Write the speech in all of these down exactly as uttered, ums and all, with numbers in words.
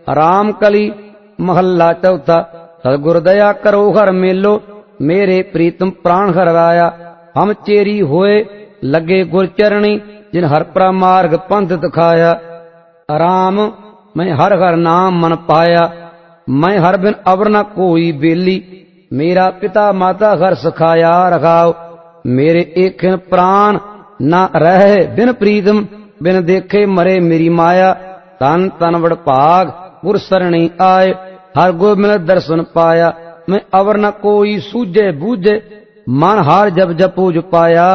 राम कली महला चौथा। सतगुर दया करो हर मेलो, मेरे प्रीतम प्राण हर राया। हम चेरी होए लगे गुर चरणी, जिन हर प्रमार्ग पंथ दिखाया। राम मैं हर हर नाम मन पाया, मैं हर बिन अवर न कोई बेली। मेरा पिता माता हर सखाया रखाओ, मेरे एक प्राण न रहे बिन प्रीतम। बिन देखे मरे मेरी माया, तन तन बड़ भाग गुर सरणी आए। हर गुर मिल दर्शन पाया, मैं अवर न कोई सूझे बूझे। मन हार जब जपूज पाया,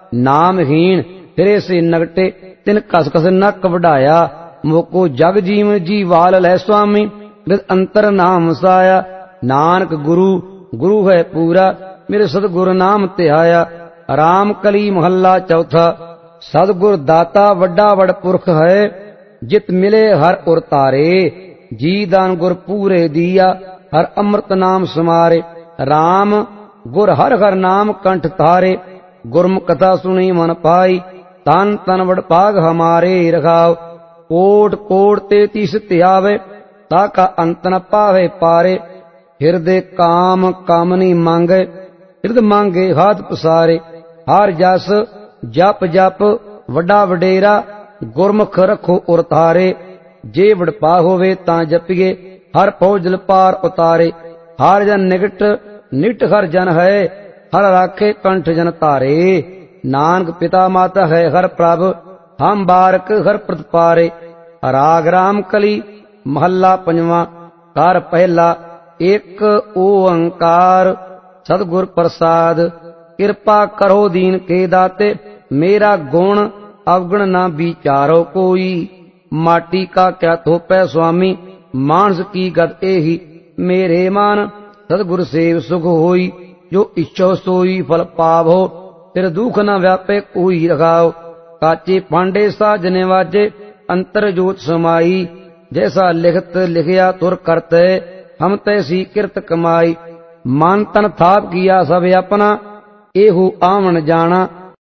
नामहीन फिरे से नगटे, तिन कस कस नक बढ़ाया। मोको जग जीव जीवाल लै स्वामी, विद अंतर नाम साया। नानक गुरु गुरु है पूरा, मेरे सतगुर नाम तिहाया। राम कली महला चौथा। सतगुर दाता वड्डा वड पुरख है, जित मिले हर उर तारे। जी दान गुर पूरे दिया, हर अमृत नाम समारे। राम गुर हर हर नाम कंठ तारे, गुरमुख कथा सुनी मन पाई। तन तन वड भाग हमारे रखाओ, कोट कोट तेतीस त्यावे। ताका अंत न पावे पारे, हृदय काम कामनी मांगे। हृदय मांगे हाथ पसारे, हर जस जप जप वड्डा वडेरा। गुरमुख रखो उर तारे, जे वडपा होवे तां जपिए। हर फौजल पार उतारे, हर जन निकट निट हर जन है। हर राखे कंठ जन तारे, नानक पिता माता है हर प्रभ। हम बारक हर प्रतिपारे। राग राम कली महला पंजवा। कार पहला एक ओंकार, सतगुर प्रसाद। कृपा करो दीन के दाते, मेरा गुण अवगुण ना विचारो कोई। माटी का क्या थोपै स्वामी, मानस की गत एही। मेरे मान सतगुर सेव सुख होई, जो इच्छो सोई फल पावो। फिर दुख न व्यापे कोई रखाओ, काचे पांडे साजने वाजे। अंतर जोत समाई, जैसा लिखत लिखिया तुर करते। हम तैसी किरत कमाई, मन तन थाप किया सब अपना। एहू आवन जाना